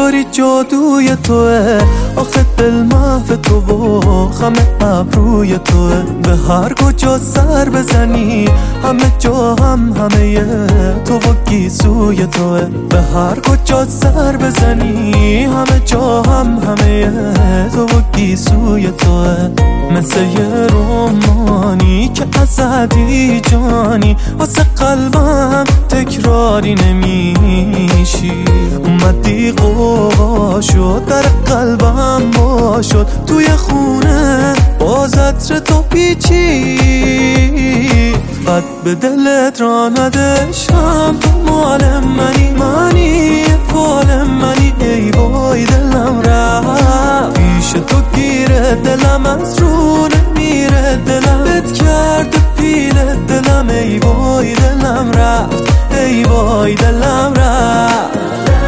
انگاری جادوی توه، آخه دل محو تو و خم ابروی توه. به هر کجا سر بزنی همه جا همه تو و گیسوی توه. به هر کجا سر بزنی همه جا همه تو و گیسوی توه. مثل یه رومانی که ازدی جانی، واسه قلبم تکراری نمیشی. اومدی قوا شد در قلبم با شد، توی خونه باز عطر تو پیچی. بد به دلت را ندشم، تو مال منی فال منی. ای وای دلم رفت پیش تو گیره، دلم از رو نمیره. دلم بد کرده پیل دلم، ای وای دلم رفت، ای وای دلم رفت.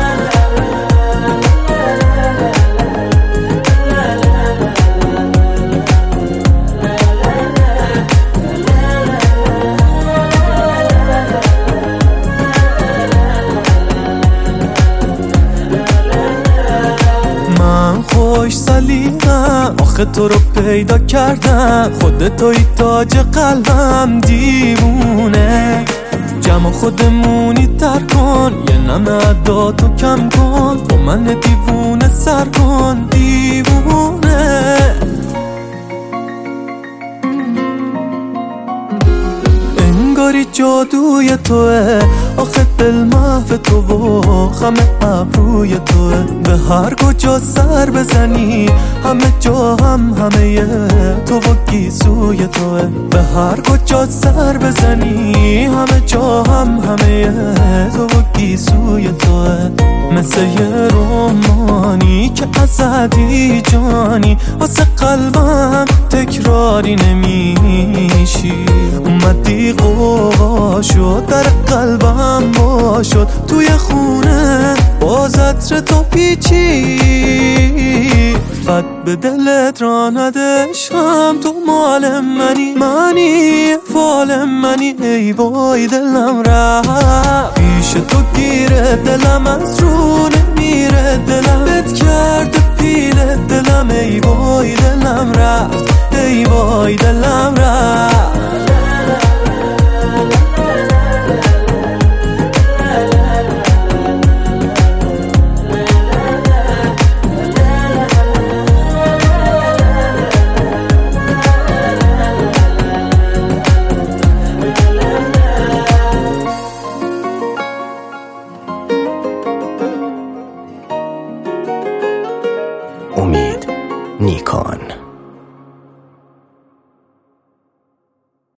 خوش سلیقم آخه تو رو پیدا کردم، خودتوی تاج قلبم دیوونه. جمع خودمونی تر کن، یه نمه عداتو کم کن، با من دیوونه سر کن دیوونه. انگاری جادوی توه، آخه دل محو تو و خم ابروی توه. به هر کجا سر بزنی همه جا همه تو و گیسوی توه. به هر کجا سر بزنی همه جا همه تو و گیسوی توه. مثل یه رومانی که ازدی جانی، واسه قلبم تکراری نمیشی. اومدی قوا شد در قلبم با شد، توی خونه باز عطر تو پیچی. بد به دلت را ندشم، تو مال منی فال منی. ای وای دلم رفت پیش تو گیره، دلم از رو نمیره. دلم بد کرده پیل دلم، ای وای دلم رفت، ای وای دلم رفت. امید نیکان.